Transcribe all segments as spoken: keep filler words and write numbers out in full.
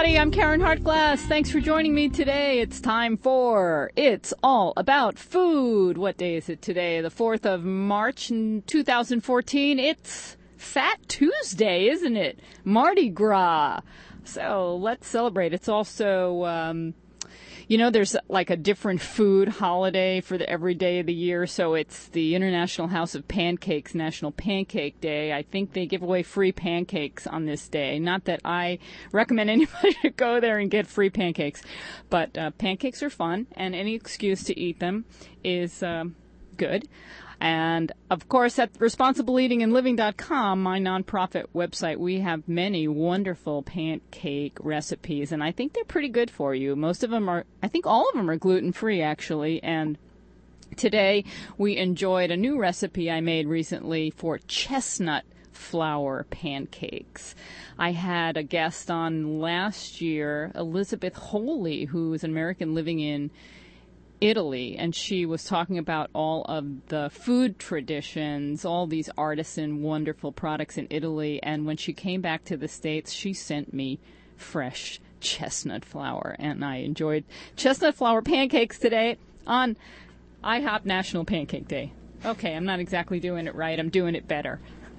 everybody. I'm Karen Hartglass. Thanks for joining me today. It's time for It's All About Food. What day is it today? The fourth of March, two thousand fourteen. It's Fat Tuesday, isn't it? Mardi Gras. So let's celebrate. It's also, um, you know, there's like a different food holiday for the every day of the year. So it's the International House of Pancakes National Pancake Day. I think they give away free pancakes on this day. Not that I recommend anybody to go there and get free pancakes, but uh, pancakes are fun, and any excuse to eat them is um, good. And, of course, at responsible eating and living dot com, my nonprofit website, we have many wonderful pancake recipes, and I think they're pretty good for you. Most of them are, I think all of them are gluten-free, actually, and today we enjoyed a new recipe I made recently for chestnut flour pancakes. I had a guest on last year, Elizabeth Holy, who is an American living in Italy, and she was talking about all of the food traditions, all these artisan wonderful products in Italy, and when she came back to the States, she sent me fresh chestnut flour, and I enjoyed chestnut flour pancakes today on IHOP National Pancake Day. Okay, I'm not exactly doing it right, I'm doing it better.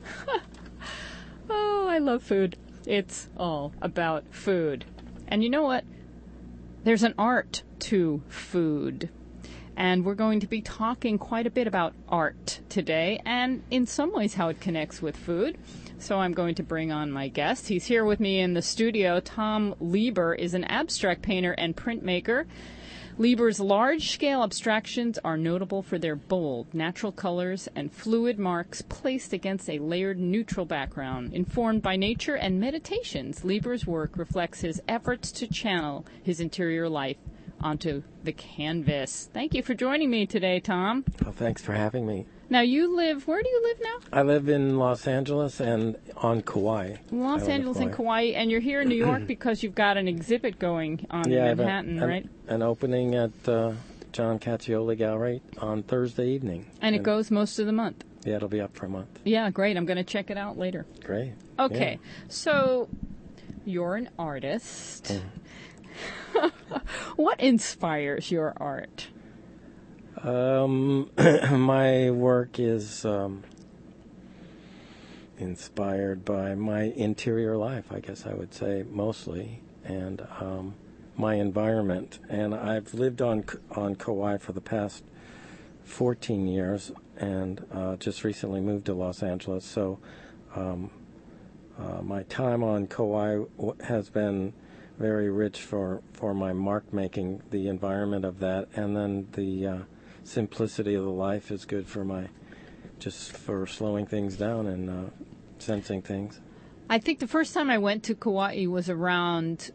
Oh, I love food. It's all about food. And you know what? There's an art to food, and we're going to be talking quite a bit about art today, and in some ways how it connects with food. So I'm going to bring on my guest. He's here with me in the studio. Tom Lieber is an abstract painter and printmaker. Lieber's large-scale abstractions are notable for their bold, natural colors and fluid marks placed against a layered neutral background. Informed by nature and meditations, Lieber's work reflects his efforts to channel his interior life onto the canvas. Thank you for joining me today, Tom. Well, thanks for having me. Now, you live, where do you live now? I live in Los Angeles and on Kauai. Los Angeles and Kauai, and you're here in New York because you've got an exhibit going on yeah, in Manhattan, an, right? An opening at uh, John Caccioli Gallery on Thursday evening. And, and it goes most of the month. Yeah, it'll be up for a month. Yeah, great. I'm going to check it out later. Great. Okay, yeah. So you're an artist. Mm. What inspires your art? Um, my work is um, inspired by my interior life, I guess I would say, mostly, and um, my environment. And I've lived on on Kauai for the past fourteen years, and uh, just recently moved to Los Angeles. So um, uh, my time on Kauai w- has been very rich for, for my mark making, the environment of that, and then the uh, simplicity of the life is good for my, just for slowing things down and uh, sensing things. I think the first time I went to Kauai was around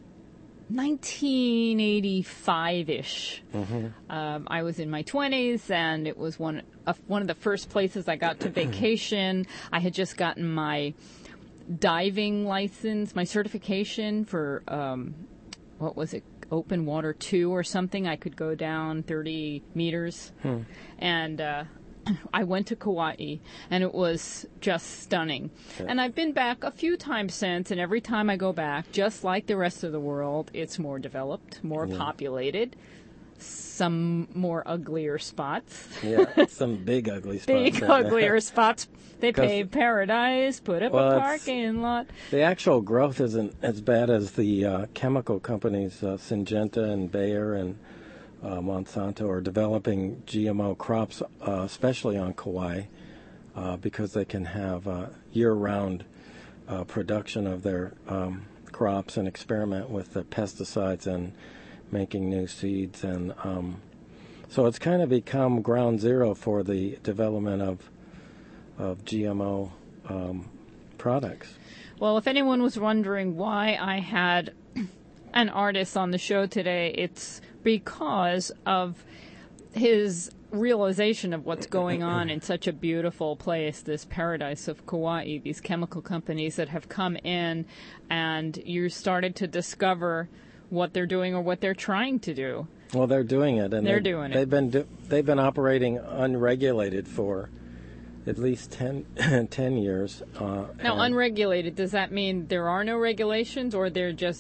nineteen eighty-five-ish. Mm-hmm. Um, I was in my twenties, and it was one of, one of the first places I got to vacation. I had just gotten my diving license, my certification for, um, what was it, open water two or something. I could go down thirty meters. Hmm. And uh, I went to Kauai, and it was just stunning. Yeah. And I've been back a few times since, and every time I go back, just like the rest of the world, it's more developed, more yeah. populated, some more uglier spots. Yeah, some big ugly spots. Big uglier spots. They paved paradise, put up well, a parking lot. The actual growth isn't as bad as the uh, chemical companies, uh, Syngenta and Bayer and uh, Monsanto, are developing G M O crops, uh, especially on Kauai, uh, because they can have uh, year-round uh, production of their um, crops and experiment with the pesticides and making new seeds. And um, so it's kind of become ground zero for the development of of G M O um, products. Well, if anyone was wondering why I had an artist on the show today, it's because of his realization of what's going on in such a beautiful place, this paradise of Kauai, these chemical companies that have come in, and you started to discover what they're doing or what they're trying to do. Well, they're doing it, and they're they, doing it. They've been do, they've been operating unregulated for at least ten, ten years. Uh, now, unregulated, does that mean there are no regulations, or they're just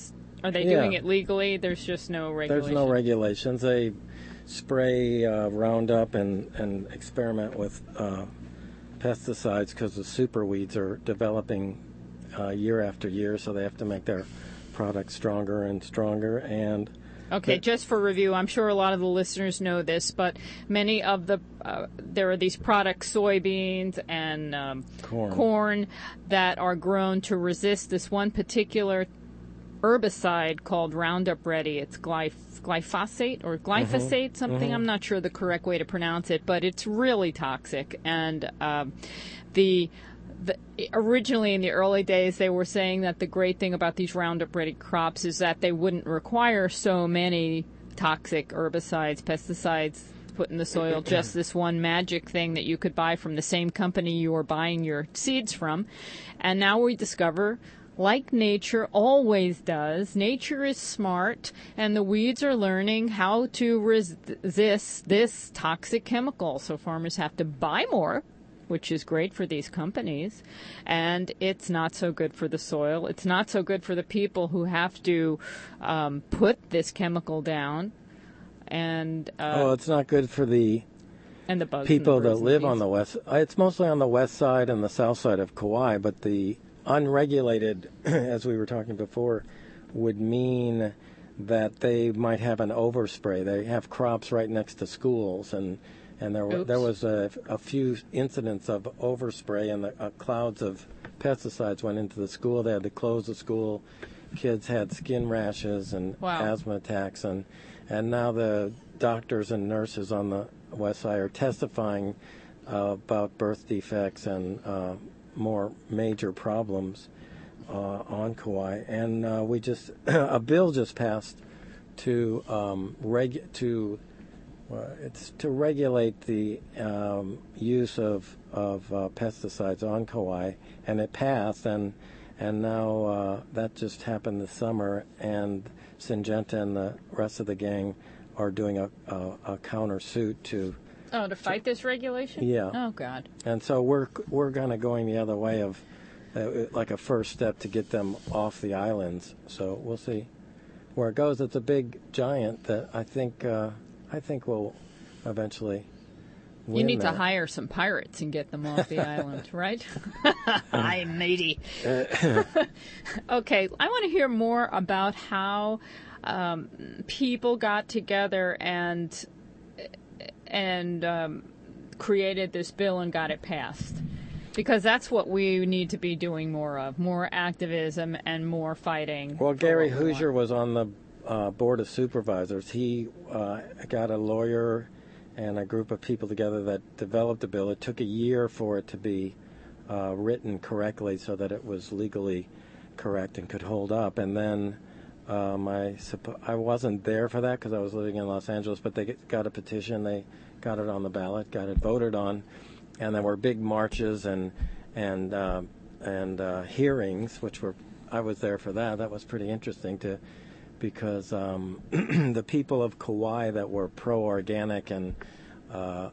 Are they Yeah. doing it legally? There's just no regulation. There's no regulations. They spray uh, Roundup and, and experiment with uh, pesticides because the super weeds are developing uh, year after year, so they have to make their products stronger and stronger. And Okay, the, just for review, I'm sure a lot of the listeners know this, but many of the, uh, there are these products, soybeans and um, corn. corn, that are grown to resist this one particular herbicide called Roundup Ready. It's glyph- glyphosate or glyphosate, mm-hmm. something. Mm-hmm. I'm not sure the correct way to pronounce it, but it's really toxic. And um, the, the originally in the early days, they were saying that the great thing about these Roundup Ready crops is that they wouldn't require so many toxic herbicides, pesticides put in the soil, just this one magic thing that you could buy from the same company you were buying your seeds from. And now we discover, like nature always does, nature is smart, and the weeds are learning how to resist this toxic chemical. So farmers have to buy more, which is great for these companies, and it's not so good for the soil. It's not so good for the people who have to um, put this chemical down. And uh, oh, it's not good for the and the bugs people and the that birds live and on the west. It's mostly on the west side and the south side of Kauai, but the unregulated, as we were talking before, would mean that they might have an overspray. They have crops right next to schools, and and there Oops. there was a, a few incidents of overspray, and the uh, clouds of pesticides went into the school. They had to close the school. Kids had skin rashes and Wow. asthma attacks, and and now the doctors and nurses on the west side are testifying uh, about birth defects and uh, more major problems uh, on Kauai. And uh, we just a bill just passed to um, reg to uh, it's to regulate the um, use of of uh, pesticides on Kauai, and it passed, and and now uh, that just happened this summer, and Syngenta and the rest of the gang are doing a, a, a countersuit to. Oh, to fight this regulation? Yeah. Oh, God. And so we're we're kind of going the other way of, uh, like a first step to get them off the islands. So we'll see where it goes. It's a big giant that I think uh, I think will eventually win. You need that. to hire some pirates and get them off the island, right? Hi, matey. Okay, I want to hear more about how um, people got together and and um, created this bill and got it passed. Because that's what we need to be doing more of, more activism and more fighting. Well, Gary Hoosier was on the uh, Board of Supervisors. He uh, got a lawyer and a group of people together that developed a bill. It took a year for it to be uh, written correctly so that it was legally correct and could hold up. And then um, I, suppo- I wasn't there for that because I was living in Los Angeles, but they got a petition. They got it on the ballot, got it voted on. And there were big marches and and uh, and uh, hearings, which were I was there for that. That was pretty interesting to because um, the people of Kauai that were pro-organic and uh,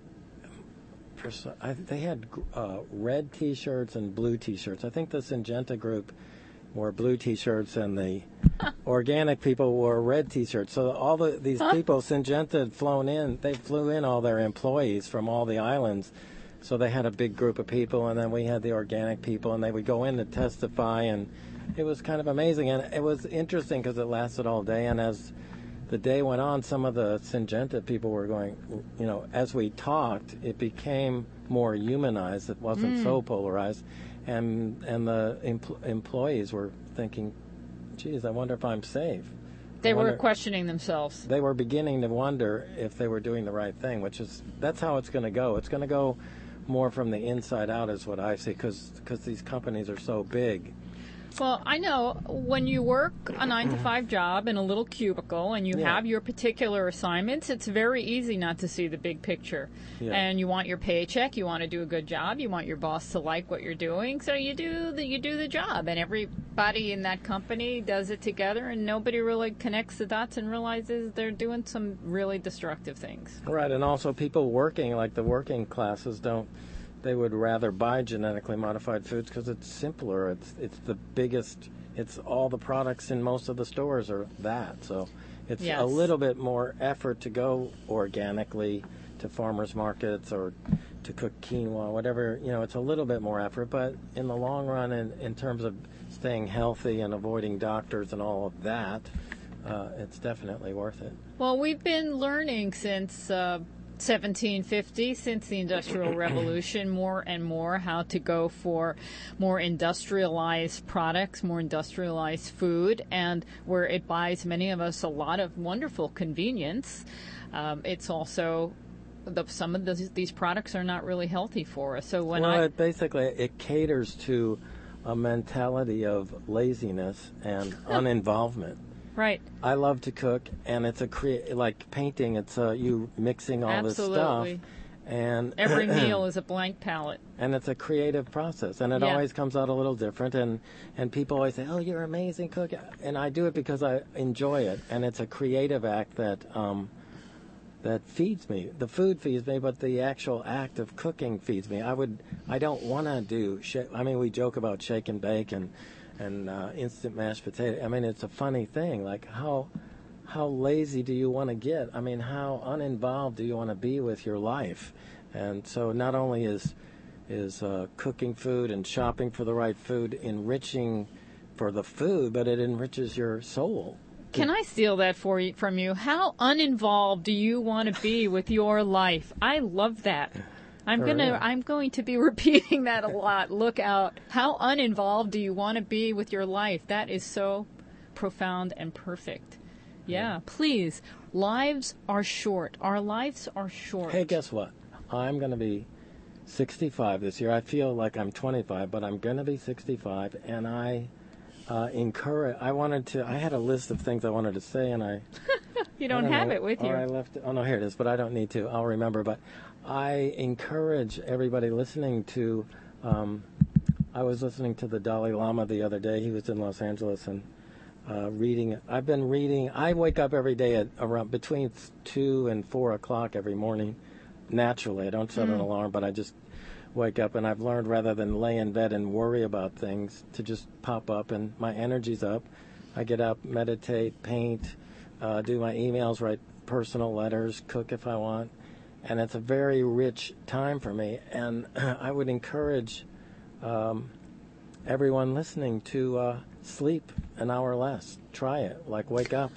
pers- I, they had uh, red T-shirts and blue T-shirts. I think the Syngenta group wore blue T-shirts and the organic people wore red T-shirts. So all the these huh? people, Syngenta had flown in. They flew in all their employees from all the islands. So they had a big group of people, and then we had the organic people, and they would go in to testify, and it was kind of amazing. And it was interesting because it lasted all day, and as the day went on, some of the Syngenta people were going, you know, as we talked, it became more humanized. It wasn't mm. so polarized, and and the empl- employees were thinking, geez, I wonder if I'm safe. They wonder, were questioning themselves. They were beginning to wonder if they were doing the right thing, which is, that's how it's going to go. It's going to go more from the inside out is what I see, because these companies are so big. Well, I know when you work a nine to five job in a little cubicle and you yeah. have your particular assignments, it's very easy not to see the big picture. Yeah. And you want your paycheck, you want to do a good job, you want your boss to like what you're doing, so you do the you do the job. And everybody in that company does it together, and nobody really connects the dots and realizes they're doing some really destructive things. Right, and also people working, like the working classes, don't. They would rather buy genetically modified foods because it's simpler. It's it's the biggest it's all the products in most of the stores are that. So it's Yes. a little bit more effort to go organically to farmers markets or to cook quinoa, whatever. You know, it's a little bit more effort, but in the long run, in, in terms of staying healthy and avoiding doctors and all of that, uh, it's definitely worth it. Well, we've been learning since uh, seventeen fifty, since the Industrial Revolution, more and more how to go for more industrialized products, more industrialized food, and where it buys many of us a lot of wonderful convenience. Um, it's also the, some of those, these products are not really healthy for us. So when well, I it basically it caters to a mentality of laziness and uninvolvement. right, I love to cook, and it's a crea- like painting. It's uh, you mixing all absolutely. this stuff, and Every meal is a blank palette. and it's a creative process, and it Yeah. always comes out a little different. And and people always say, "Oh, you're an amazing cook," and I do it because I enjoy it, and it's a creative act that um, that feeds me. The food feeds me, but the actual act of cooking feeds me. I would, I don't want to do. Sh- I mean, we joke about shake and bake and and uh, instant mashed potato. I mean, it's a funny thing. Like how how lazy do you want to get? I mean, how uninvolved do you want to be with your life? And so, not only is is uh, cooking food and shopping for the right food enriching for the food, but it enriches your soul. Can I steal that for you, from you? How uninvolved do you want to be with your life? I love that. I'm Sure, gonna. yeah. I'm going to be repeating that a lot. Look out! How uninvolved do you want to be with your life? That is so profound and perfect. Yeah, please. Lives are short. Our lives are short. Hey, guess what? I'm going to be sixty-five this year. I feel like I'm twenty-five, but I'm going to be sixty-five, and I uh, encourage. I wanted to. I had a list of things I wanted to say, and I. you I don't, don't have know, it with or you. I left it. Oh no, here it is. But I don't need to. I'll remember. But I encourage everybody listening to. Um, I was listening to the Dalai Lama the other day. He was in Los Angeles and uh, reading. I've been reading. I wake up every day at around between two and four o'clock every morning. Naturally, I don't set Mm. an alarm, but I just wake up, and I've learned rather than lay in bed and worry about things to just pop up, and my energy's up. I get up, meditate, paint, uh, do my emails, write personal letters, cook if I want, and it's a very rich time for me. And I would encourage um, everyone listening to uh, sleep an hour less. Try it. Like wake up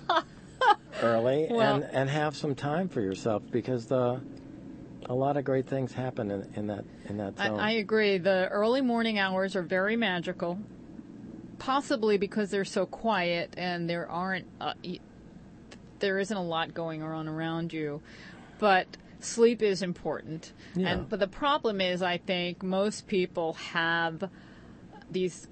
early Well- and, and have some time for yourself, because the a lot of great things happen in, in that in that I, zone. I agree. The early morning hours are very magical, possibly because they're so quiet and there aren't uh, y- there isn't a lot going on around you. But sleep is important. Yeah. And but the problem is, I think most people have these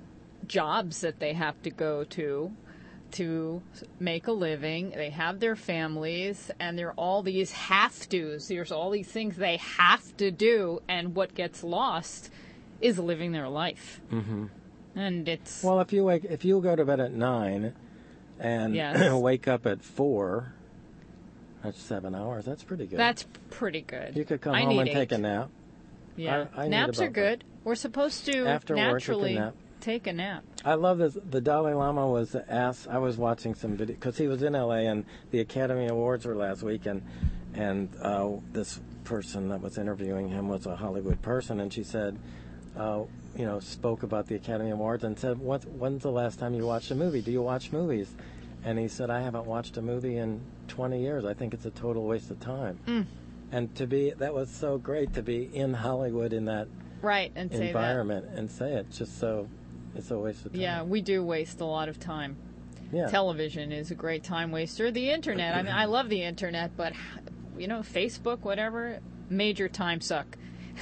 jobs that they have to go to to make a living. They have their families, and there are all these have-tos. There's all these things they have to do, and what gets lost is living their life. Mm-hmm. And it's Well, if you wake, if you go to bed at nine, and Yes. wake up at four, that's seven hours. That's pretty good. that's pretty good. You could come I home need and take eight. a nap. Yeah, I- I need naps are about good. We're supposed to After work, you can naturally nap. take a nap. I love this. The Dalai Lama was asked. I was watching some video because he was in L A and the Academy Awards were last week, and and uh, this person that was interviewing him was a Hollywood person, and she said, uh, you know, spoke about the Academy Awards and said, "What? When's the last time you watched a movie? Do you watch movies?" And he said, "I haven't watched a movie in twenty years. I think it's a total waste of time." Mm. And to be that was so great to be in Hollywood in that Right, and say environment and say it. Just so it's a waste of that. time. Yeah, we do waste a lot of time. Yeah. Television is a great time waster. The internet, I mean, I love the internet, but, you know, Facebook, whatever, major time suck.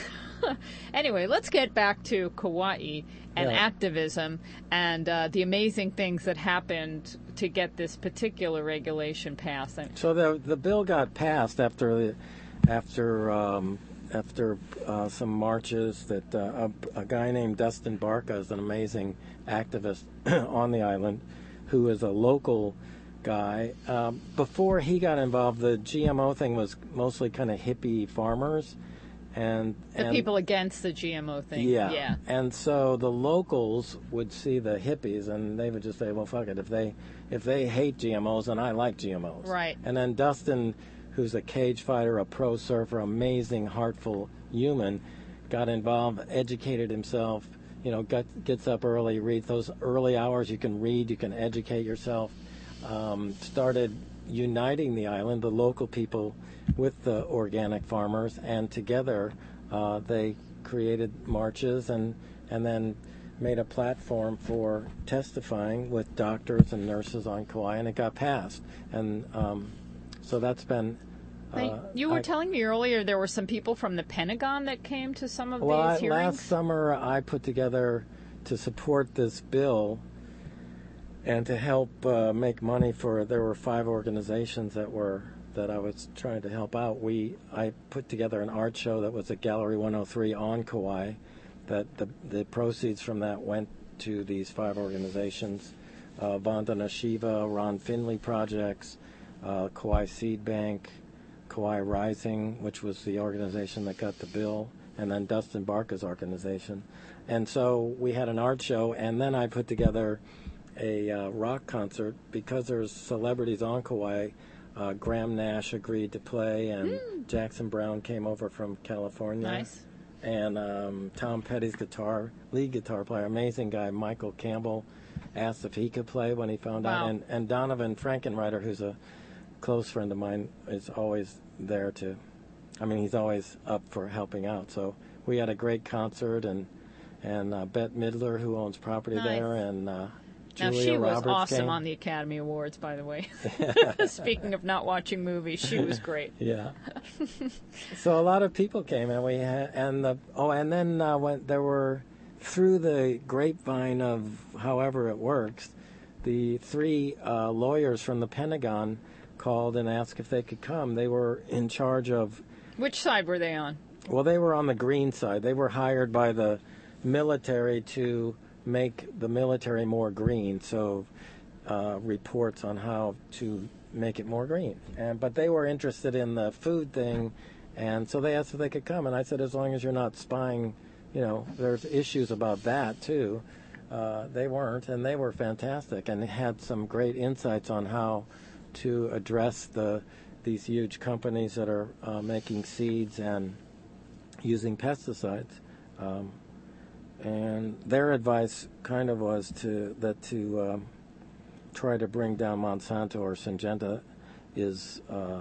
Anyway, let's get back to Kauai and Yeah. activism and uh, the amazing things that happened to get this particular regulation passed. And So the the bill got passed after the after um, after uh, some marches that uh, a, a guy named Dustin Barca is an amazing activist on the island, who is a local guy. Um, before he got involved, the G M O thing was mostly kind of hippie farmers, And, the and people against the G M O thing. Yeah. yeah. And so the locals would see the hippies, and they would just say, well, fuck it. If they if they hate G M Os, then I like G M Os. Right. And then Dustin, who's a cage fighter, a pro surfer, amazing, heartful human, got involved, educated himself, you know, got, gets up early, reads those early hours. You can read, you can educate yourself. Um, started uniting the island, the local people, with the organic farmers, and together uh, they created marches and and then made a platform for testifying with doctors and nurses on Kauai, and it got passed. And um, so that's been. Uh, you were I, telling me earlier there were some people from the Pentagon that came to some of well, these I, hearings. last summer I put together to support this bill and to help uh, make money for. There were five organizations that were. that I was trying to help out. We I put together an art show that was at Gallery one oh three on Kauai. That the the proceeds from that went to these five organizations: uh, Vandana Shiva, Ron Finley Projects, uh, Kauai Seed Bank, Kauai Rising, which was the organization that got the bill, and then Dustin Barca's organization. And so we had an art show, and then I put together a uh, rock concert because there's celebrities on Kauai. Uh, Graham Nash agreed to play, and mm. Jackson Brown came over from California. Nice. And um, Tom Petty's guitar, lead guitar player, amazing guy, Michael Campbell, asked if he could play when he found wow. out. And, and Donovan Frankenreiter, who's a close friend of mine, is always there to, I mean, he's always up for helping out. So we had a great concert, and, and uh, Bette Midler, who owns property nice. there, and uh, Now, Julia she was Roberts awesome came. on the Academy Awards, by the way. Speaking of not watching movies, she was great. Yeah. So a lot of people came, and we had, and the oh, and then uh, when there were, through the grapevine of however it works, the three uh, lawyers from the Pentagon called and asked if they could come. They were in charge of. Which side were they on? Well, they were on the green side. They were hired by the military to make the military more green, so uh, reports on how to make it more green. And but they were interested in the food thing, and so they asked if they could come. And I said, as long as you're not spying, you know, there's issues about that too. Uh, they weren't, and they were fantastic, and had some great insights on how to address the these huge companies that are uh, making seeds and using pesticides. Um, And their advice kind of was to that to um, try to bring down Monsanto or Syngenta is uh,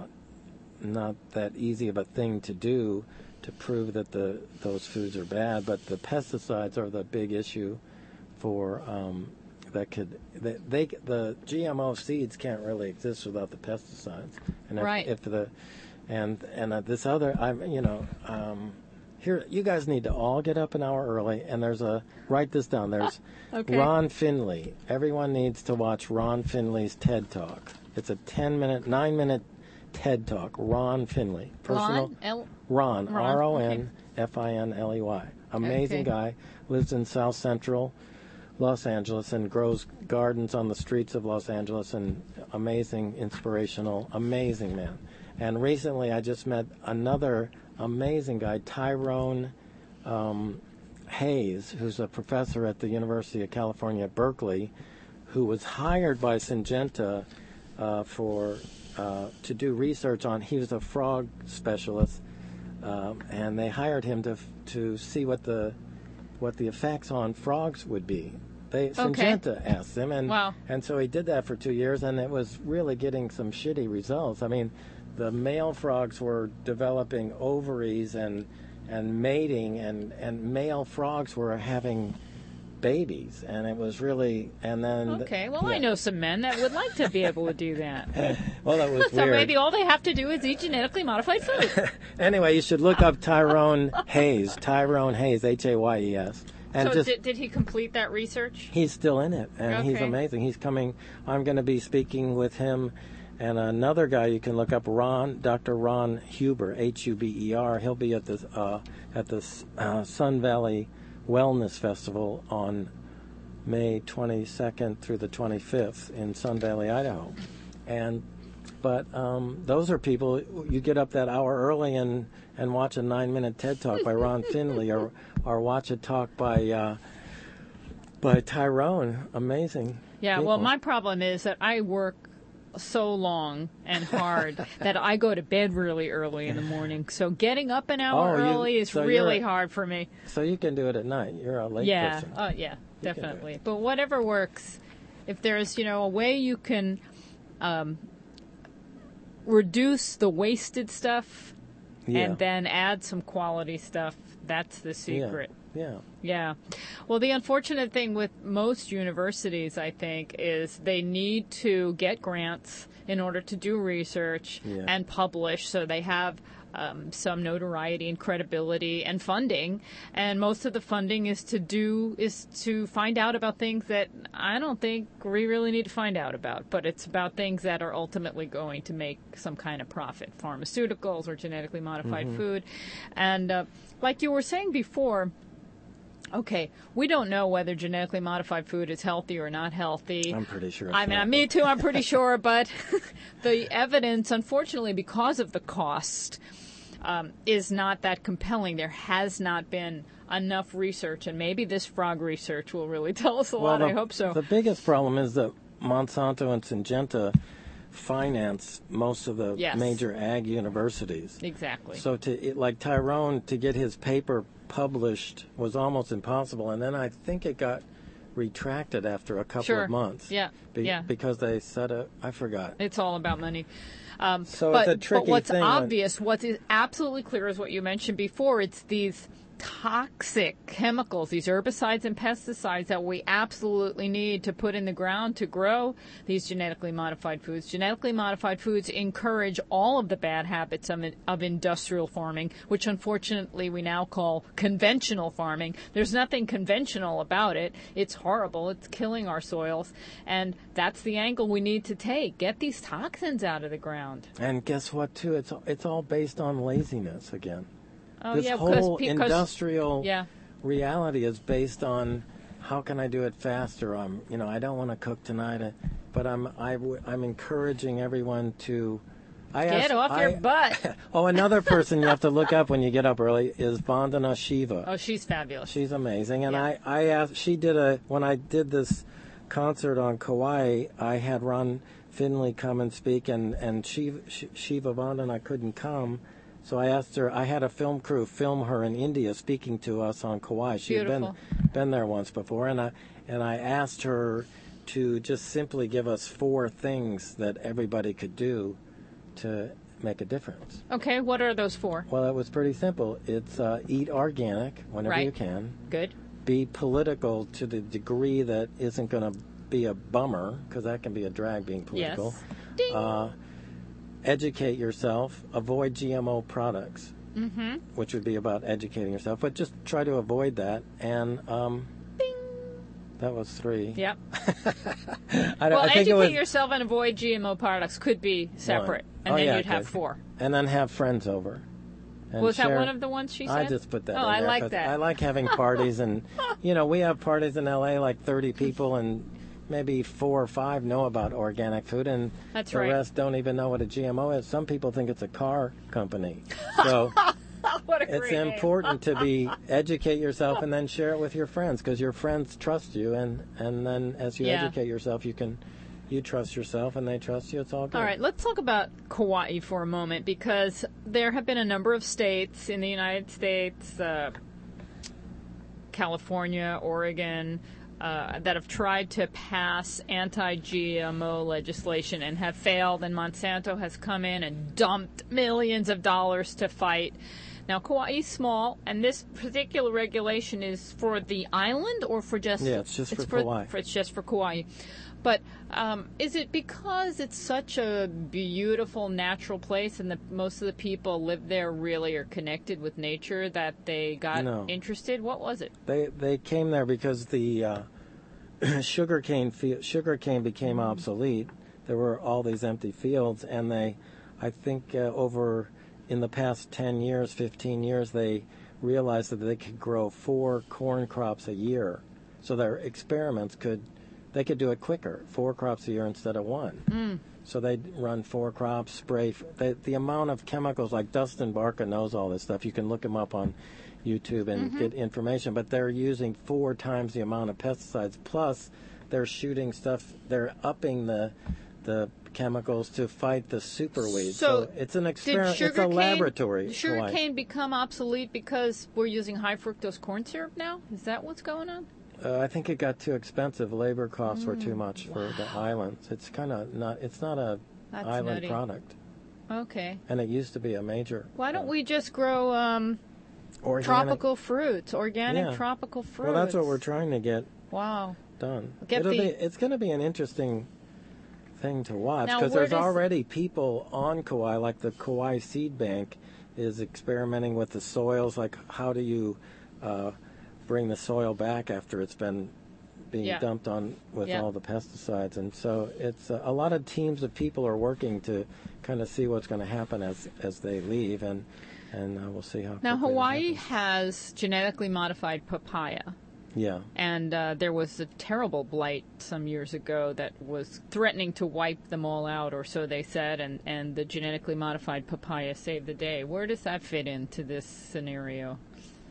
not that easy of a thing to do to prove that the those foods are bad. But the pesticides are the big issue for um, that could they, they the G M O seeds can't really exist without the pesticides. And if, right. if the and and uh, this other I you know. Um, Here, you guys need to all get up an hour early, and there's a, write this down, there's okay. Ron Finley. Everyone needs to watch Ron Finley's TED Talk. It's a ten-minute, nine-minute TED Talk. Ron Finley. Personal, Ron? L- Ron, Ron, R O N F I N L E Y. Amazing okay. guy, lives in South Central Los Angeles and grows gardens on the streets of Los Angeles, and amazing, inspirational, amazing man. And recently I just met another amazing guy, Tyrone um, Hayes, who's a professor at the University of California at Berkeley, who was hired by Syngenta uh, for uh, to do research on. He was a frog specialist, um, and they hired him to to see what the what the effects on frogs would be. They Syngenta okay. asked him, and wow. and so he did that for two years, and it was really getting some shitty results. I mean, the male frogs were developing ovaries and and mating, and, and male frogs were having babies, and it was really, and then... Okay, well, yeah. I know some men that would like to be able to do that. Well, that was so weird. maybe all they have to do is eat genetically modified food. Anyway, you should look up Tyrone Hayes, Tyrone Hayes, H A Y E S. And so just, did, did he complete that research? He's still in it, and okay. he's amazing. He's coming, I'm going to be speaking with him. And another guy you can look up, Ron, Doctor Ron Huber, H U B E R. He'll be at the uh, at the uh, Sun Valley Wellness Festival on May twenty-second through the twenty-fifth in Sun Valley, Idaho. And But um, those are people, you get up that hour early and, and watch a nine-minute TED Talk by Ron Finley or or watch a talk by uh, by Tyrone. Amazing. Yeah, people. well, my problem is that I work so long and hard that I go to bed really early in the morning. So getting up an hour Oh, you- early is so really you're- hard for me. So you can do it at night. You're a late Yeah, person. uh, yeah, You can do definitely. it. But whatever works, if there's, you know, a way you can um, reduce the wasted stuff Yeah. and then add some quality stuff, that's the secret. Yeah. Yeah. Well, the unfortunate thing with most universities, I think, is they need to get grants in order to do research Yeah. and publish, so they have um, some notoriety and credibility and funding. And most of the funding is to do is to find out about things that I don't think we really need to find out about. But it's about things that are ultimately going to make some kind of profit, pharmaceuticals or genetically modified Mm-hmm. food. And uh, like you were saying before. Okay, we don't know whether genetically modified food is healthy or not healthy. I'm pretty sure. It's I mean, not. me too, I'm pretty sure, but the evidence, unfortunately, because of the cost, um, is not that compelling. There has not been enough research, and maybe this frog research will really tell us a lot. the, I hope so. The biggest problem is that Monsanto and Syngenta finance most of the Yes. major ag universities. Exactly. So to it, like Tyrone to get his paper published was almost impossible, and then I think it got retracted after a couple Sure. of months. Yeah, Be- yeah. Because they said a I forgot. It's all about money. Um, So but, it's a but tricky what's thing when- obvious, what is absolutely clear is what you mentioned before. It's these toxic chemicals, these herbicides and pesticides that we absolutely need to put in the ground to grow these genetically modified foods. Genetically modified foods encourage all of the bad habits of, of industrial farming, which unfortunately we now call conventional farming. There's nothing conventional about it. It's horrible. It's killing our soils. And that's the angle we need to take. Get these toxins out of the ground. And guess what? Too, it's it's all based on laziness again. Oh, this yeah, whole because, because industrial yeah. reality is based on how can I do it faster. I'm, you know, I don't want to cook tonight, uh, but I'm, I w- I'm encouraging everyone to. I Get asked- off your I- butt. Oh, another person you have to look up when you get up early is Vandana Shiva. Oh, she's fabulous. She's amazing, and Yeah. I, I asked. She did a when I did this concert on Kauai. I had Ron Finley come and speak, and and Shiva, Shiva Vandana couldn't come. So I asked her, I had a film crew film her in India speaking to us on Kauai. She Beautiful. had been, been there once before. And I, and I asked her to just simply give us four things that everybody could do to make a difference. Okay, what are those four? Well, it was pretty simple. It's uh, eat organic whenever Right. you can. Good. Be political to the degree that isn't going to be a bummer, because that can be a drag being political. Yes. Ding. Uh, educate yourself, avoid G M O products, Mm-hmm. which would be about educating yourself, but just try to avoid that. And um, Bing. that was three. Yep. I, don't, Well, I think educate it was, yourself and avoid G M O products could be separate, and Oh, then yeah, you'd have good. four. and then have friends over. And Was that share- one of the ones she said? I just put that Oh, in I there like 'cause that. I like having parties, and you know, we have parties in L A like thirty people, and maybe four or five know about organic food, and That's the right. rest don't even know what a G M O is. Some people think it's a car company. So What a it's great name. important to be educate yourself and then share it with your friends, because your friends trust you, and and then as you Yeah. educate yourself, you can you trust yourself and they trust you. It's all good. All right, let's talk about Kauai for a moment, because there have been a number of states in the United States, uh, California, Oregon, uh, that have tried to pass anti-G M O legislation and have failed, and Monsanto has come in and dumped millions of dollars to fight. Now, Kauai is small, and this particular regulation is for the island, or for just... Yeah, it's just for Kauai. For, it's just for Kauai. But um, is it because it's such a beautiful natural place and the, most of the people live there really are connected with nature that they got No. interested? What was it? They they came there because the uh, sugarcane field, sugarcane became obsolete. There were all these empty fields, and they, I think, uh, over in the past ten years, fifteen years, they realized that they could grow four corn crops a year. So their experiments could, they could do it quicker, four crops a year instead of one. Mm. So they run four crops, spray. They, the amount of chemicals, like Dustin Barca knows all this stuff. You can look him up on YouTube and Mm-hmm. get information. But they're using four times the amount of pesticides. Plus, they're shooting stuff. They're upping the the chemicals to fight the super weeds. So So it's an Did experiment. It's a sugarcane, laboratory. did Hawaii. sugarcane become obsolete because we're using high fructose corn syrup now? Is that what's going on? Uh, I think it got too expensive. Labor costs were Mm. too much for the islands. It's kind of not. It's not a That's island nutty. product, Okay. and it used to be a major. Why don't uh, we just grow um, organic- tropical fruits, organic Yeah. tropical fruits? Well, that's what we're trying to get Wow. done. Get It'll the- be. It's going to be an interesting thing to watch Now, because where there's does- already people on Kauai, like the Kauai Seed Bank, is experimenting with the soils. Like, how do you uh, bring the soil back after it's been being Yeah. dumped on with Yeah. all the pesticides? And so it's uh, a lot of teams of people are working to kind of see what's going to happen as as they leave, and and uh, we'll see how. Now, quickly that Hawaii happens. has genetically modified papaya. Yeah. And uh, there was a terrible blight some years ago that was threatening to wipe them all out, or so they said, and, and the genetically modified papaya saved the day. Where does that fit into this scenario?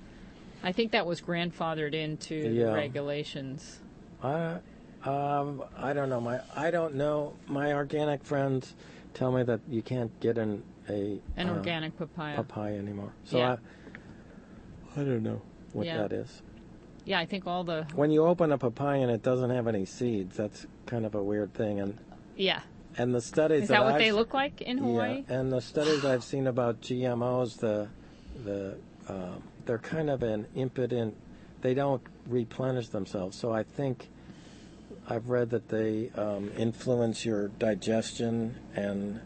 I think that was grandfathered into Yeah. the regulations. I, um, I don't know. My I don't know. My organic friends tell me that you can't get an a An uh, organic papaya. papaya anymore. So Yeah. I, I don't know what Yeah. that is. Yeah, I think all the... When you open a papaya and it doesn't have any seeds, that's kind of a weird thing. And Yeah. and the studies Is that what I've, they look like in Hawaii? Yeah, and the studies I've seen about G M Os, the the um, they're kind of an impotent. They don't replenish themselves. So I think I've read that they um, influence your digestion, and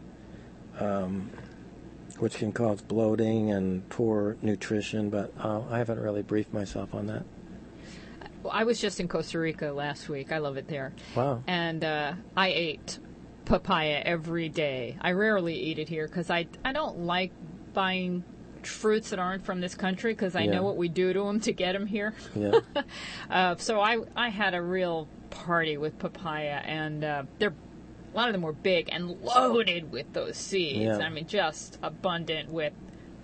um, which can cause bloating and poor nutrition. But uh, I haven't really briefed myself on that. Well, I was just in Costa Rica last week. I love it there. Wow. And uh, I ate papaya every day. I rarely eat it here because I, I don't like buying fruits that aren't from this country because I Yeah. know what we do to them to get them here. Yeah. Uh, so I, I had a real party with papaya, and uh, they're a lot of them were big and loaded with those seeds. Yeah. I mean, just abundant with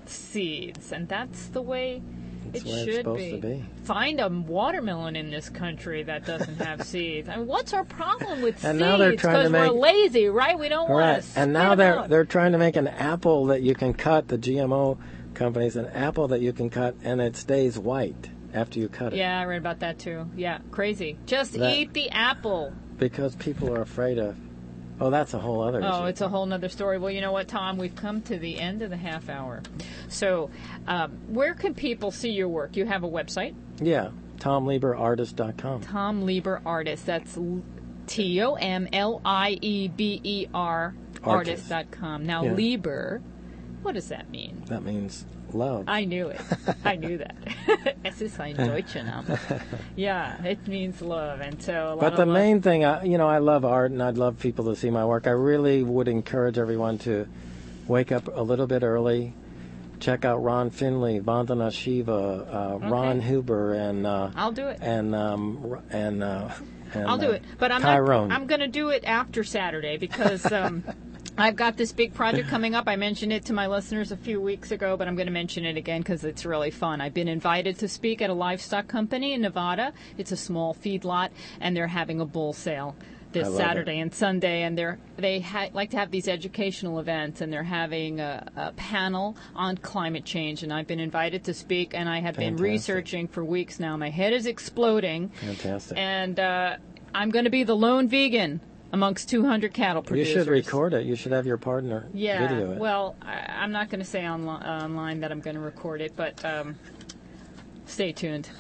seeds, and that's the way That's it the way should it's supposed be. to be. Find a watermelon in this country that doesn't have seeds. I mean, what's our problem with And seeds? now they're trying to Because we're make- lazy, right? We don't want Right, to. and now they're they're trying to make an apple that you can cut. The G M O companies, an apple that you can cut, and it stays white after you cut it. Yeah, I read about that too. Yeah, crazy. Just That- eat the apple. Because people are afraid of. Oh, that's a whole other Oh, issue. it's a whole nother story. Well, you know what, Tom? We've come to the end of the half hour. So, um, where can people see your work? You have a website, Yeah, tom lieber artist dot com. Tom Lieber Artist. That's T O M L I E B E R artist dot com. Now, Yeah. Lieber, what does that mean? That means love. I knew it. I knew that. Es ist ein Deutscher Name. Yeah, it means love, and so a lot But of the love. main thing, I, you know, I love art, and I'd love people to see my work. I really would encourage everyone to wake up a little bit early, check out Ron Finley, Vandana Shiva, uh, Ron Huber, and uh, I'll do it. and um, r- and uh, and I'll do uh, it, but I'm Tyrone. not. I'm going to do it after Saturday because um, I've got this big project coming up. I mentioned it to my listeners a few weeks ago, but I'm going to mention it again because it's really fun. I've been invited to speak at a livestock company in Nevada. It's a small feedlot, and they're having a bull sale this I love Saturday it. and Sunday, and they're they ha- like to have these educational events, and they're having a, a panel on climate change, and I've been invited to speak, and I have been Fantastic. researching for weeks now. My head is exploding. Fantastic. And uh, I'm going to be the lone vegan amongst two hundred cattle You producers. should record it. You should have your partner Yeah. video it. Well, I, I'm not going to say onli- uh, online that I'm going to record it, but um, stay tuned.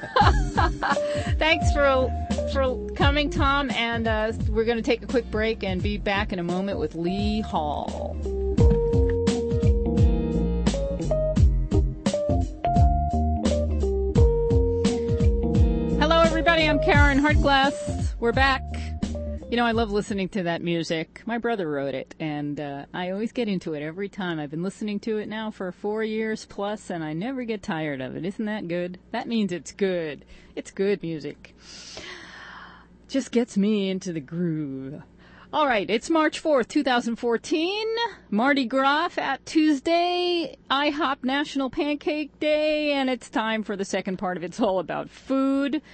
Thanks for for coming, Tom. And uh, we're going to take a quick break and be back in a moment with Lee Hall. Hello, everybody. I'm Karen Hartglass. We're back. You know, I love listening to that music. My brother wrote it, and uh, I always get into it every time. I've been listening to it now for four years plus, and I never get tired of it. Isn't that good? That means it's good. It's good music. Just gets me into the groove. All right, it's March fourth, twenty fourteen. Mardi Gras, Fat Tuesday, IHOP National Pancake Day, and it's time for the second part of It's All About Food.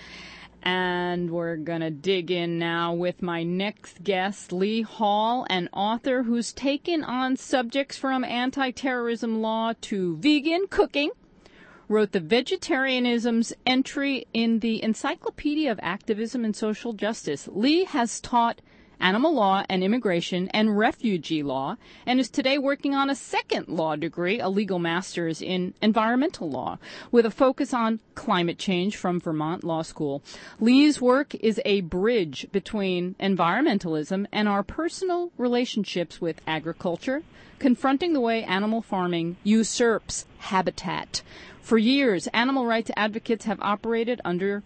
And we're going to dig in now with my next guest, Lee Hall, an author who's taken on subjects from anti-terrorism law to vegan cooking, wrote the Vegetarianism's entry in the Encyclopedia of Activism and Social Justice. Lee has taught animal law and immigration and refugee law, and is today working on a second law degree, a legal master's in environmental law, with a focus on climate change from Vermont Law School. Lee's work is a bridge between environmentalism and our personal relationships with agriculture, confronting the way animal farming usurps habitat. For years, animal rights advocates have operated under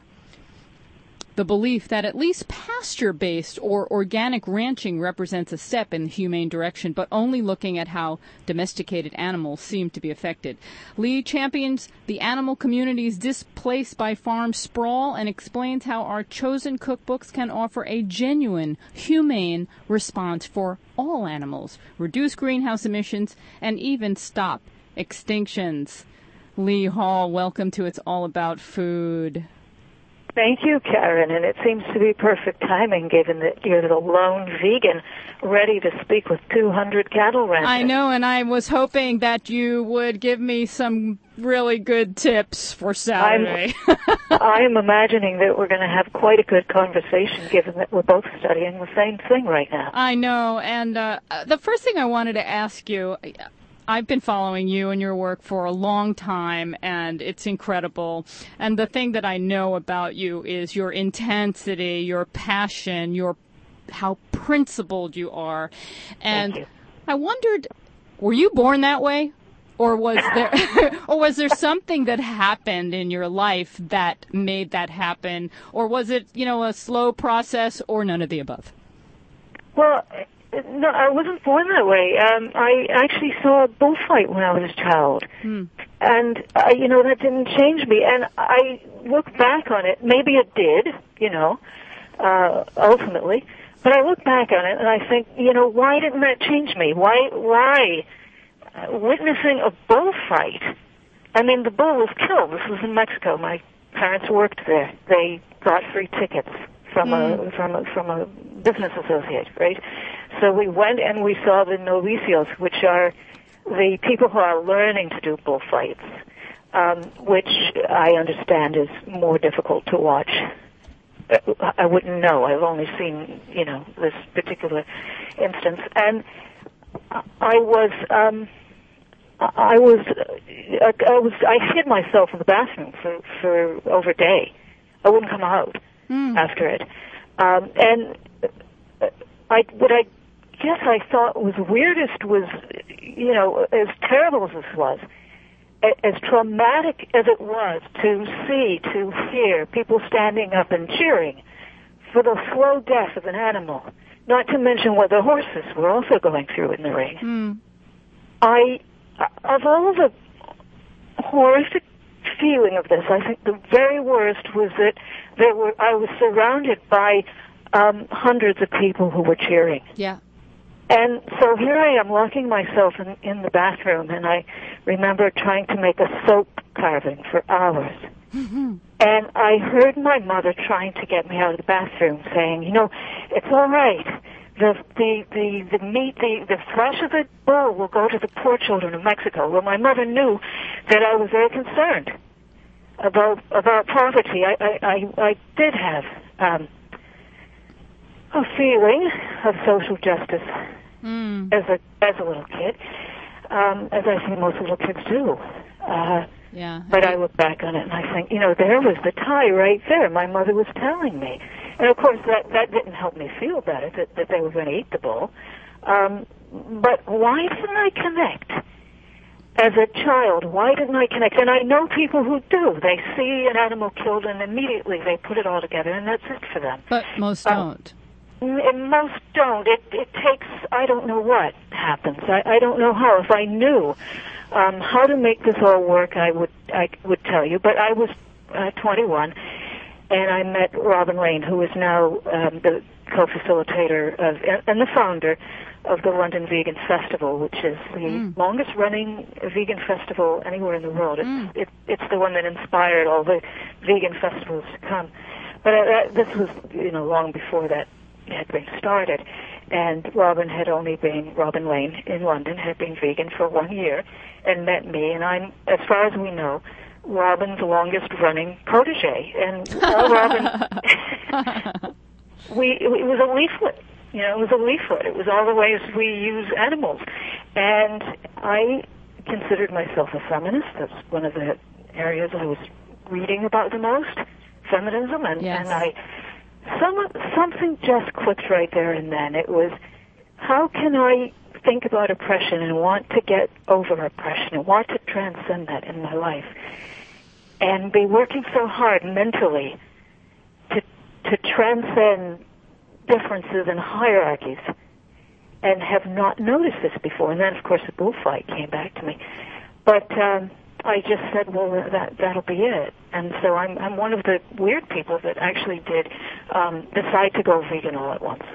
the belief that at least pasture-based or organic ranching represents a step in the humane direction, but only looking at how domesticated animals seem to be affected. Lee champions the animal communities displaced by farm sprawl and explains how our chosen cookbooks can offer a genuine, humane response for all animals, reduce greenhouse emissions, and even stop extinctions. Lee Hall, welcome to It's All About Food. Thank you, Karen, and it seems to be perfect timing given that you're the lone vegan ready to speak with two hundred cattle ranchers. I know, and I was hoping that you would give me some really good tips for Saturday. I'm, I'm imagining that we're going to have quite a good conversation given that we're both studying the same thing right now. I know, and uh, the first thing I wanted to ask you, I've been following you and your work for a long time, and it's incredible. And the thing that I know about you is your intensity, your passion, your how principled you are. And Thank you. I wondered, were you born that way? Or was there or was there something that happened in your life that made that happen? Or was it, you know, a slow process, or none of the above? Well, no, I wasn't born that way. Um, I actually saw a bullfight when I was a child. Hmm. And, uh, you know, that didn't change me. And I look back on it. Maybe it did, you know, uh, ultimately. But I look back on it and I think, you know, why didn't that change me? Why, why uh, witnessing a bullfight? I mean, the bull was killed. This was in Mexico. My parents worked there. They got free tickets from mm. a from a from a business associate, right? So we went and we saw the novicios, which are the people who are learning to do bullfights, um, which I understand is more difficult to watch. I wouldn't know. I've only seen, you know, this particular instance, and I was, um, I was, I was, I hid myself in the bathroom for for over a day. I wouldn't come out mm. after it, um, and I what I guess I thought was weirdest was, you know, as terrible as this was, as traumatic as it was to see, to hear people standing up and cheering for the slow death of an animal, not to mention what the horses were also going through in the ring. Mm. I, of all the horrific feeling of this, I think the very worst was that there were, I was surrounded by um, hundreds of people who were cheering. Yeah. And so here I am locking myself in, in the bathroom, and I remember trying to make a soap carving for hours. Mm-hmm. And I heard my mother trying to get me out of the bathroom, saying, you know, it's all right. The the the, the meat, the, the flesh of the bull will go to the poor children of Mexico. Well, my mother knew that I was very concerned about about poverty. I I, I, I did have um, a feeling of social justice mm. as a as a little kid, um, as I think most little kids do. Uh, yeah. But I look back on it and I think, you know, there was the tie right there. My mother was telling me, and of course that that didn't help me feel better that, that they were going to eat the bull. Um, but why didn't I connect? As a child, why didn't I connect? And I know people who do. They see an animal killed and immediately they put it all together, and that's it for them. But most um, don't. And most don't. It, it takes, I don't know what happens. I, I don't know how. If I knew um, how to make this all work, I would I would tell you. But I was uh, twenty-one, and I met Robin Rain, who is now um, the co-facilitator of and the founder of the London Vegan Festival, which is the mm. longest-running vegan festival anywhere in the world. It's, mm. it, it's the one that inspired all the vegan festivals to come. But uh, this was, you know, long before that had been started. And Robin had only been, Robin Lane in London had been vegan for one year and met me. And I'm, as far as we know, Robin's longest-running protege. And all Robin, we, it was a leaflet. You know, it was a leaflet. It was all the ways we use animals. And I considered myself a feminist. That's one of the areas I was reading about the most, feminism. And, yes. and I, some, something just clicked right there and then. It was, how can I think about oppression and want to get over oppression and want to transcend that in my life and be working so hard mentally to to transcend differences and hierarchies, and have not noticed this before. And then, of course, the bullfight came back to me. But um, I just said, well, that that'll be it. And so I'm I'm one of the weird people that actually did um, decide to go vegan all at once.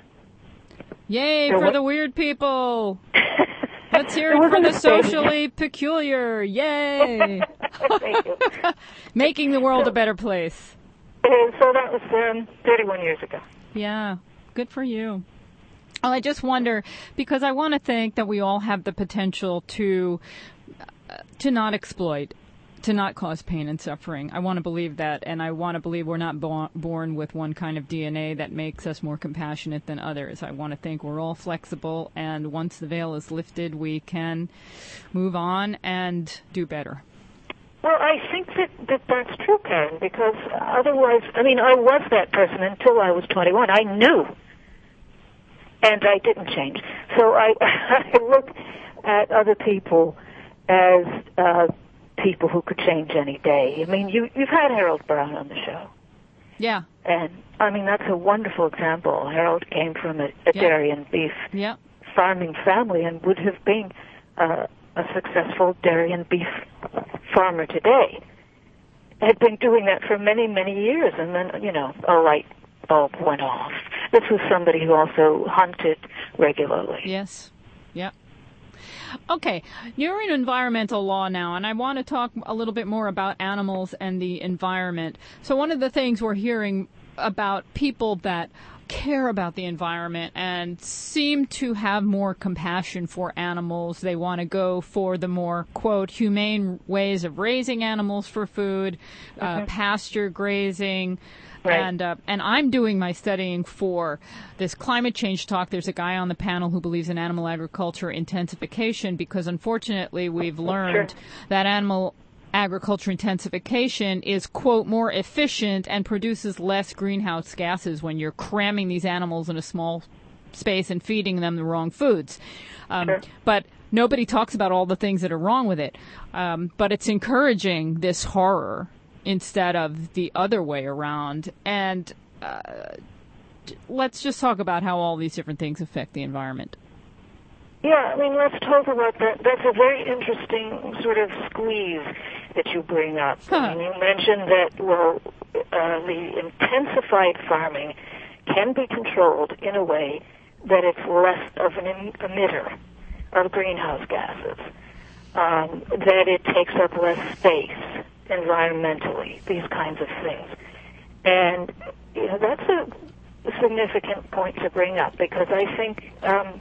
Yay so for what, the weird people! Let's hear it, it for the socially peculiar. Yay! Thank you. Making the world so, a better place. And so that was um, thirty-one years ago. Yeah. Good for you. Well, I just wonder, because I want to think that we all have the potential to uh, to not exploit, to not cause pain and suffering. I want to believe that, and I want to believe we're not bo- born with one kind of D N A that makes us more compassionate than others. I want to think we're all flexible, and once the veil is lifted, we can move on and do better. Well, I think that, that that's true, Karen, because otherwise, I mean, I was that person until I was twenty-one. I knew, and I didn't change. So I, I look at other people as uh, people who could change any day. I mean, you, you've had Harold Brown on the show. Yeah. And, I mean, that's a wonderful example. Harold came from a, a yeah. dairy and beef yeah. farming family and would have been uh, a successful dairy and beef farmer today. Had been doing that for many, many years, and then, you know, a light bulb went off. This was somebody who also hunted regularly. Yes. Yep. Okay, you're in environmental law now, and I want to talk a little bit more about animals and the environment. So one of the things we're hearing about people that care about the environment and seem to have more compassion for animals. They want to go for the more, quote, humane ways of raising animals for food, uh, mm-hmm. pasture grazing. Right. And uh, and I'm doing my studying for this climate change talk. There's a guy on the panel who believes in animal agriculture intensification because, unfortunately, we've learned sure. that animal agriculture intensification is, quote, more efficient and produces less greenhouse gases when you're cramming these animals in a small space and feeding them the wrong foods. Um, sure. But nobody talks about all the things that are wrong with it. Um, but it's encouraging this horror instead of the other way around. And uh, let's just talk about how all these different things affect the environment. Yeah, I mean, let's talk about that. That's a very interesting sort of squeeze that you bring up. Huh. I mean, you mentioned that, well, uh, the intensified farming can be controlled in a way that it's less of an em- emitter of greenhouse gases, um, that it takes up less space environmentally, these kinds of things. And, you know, that's a significant point to bring up because I think um,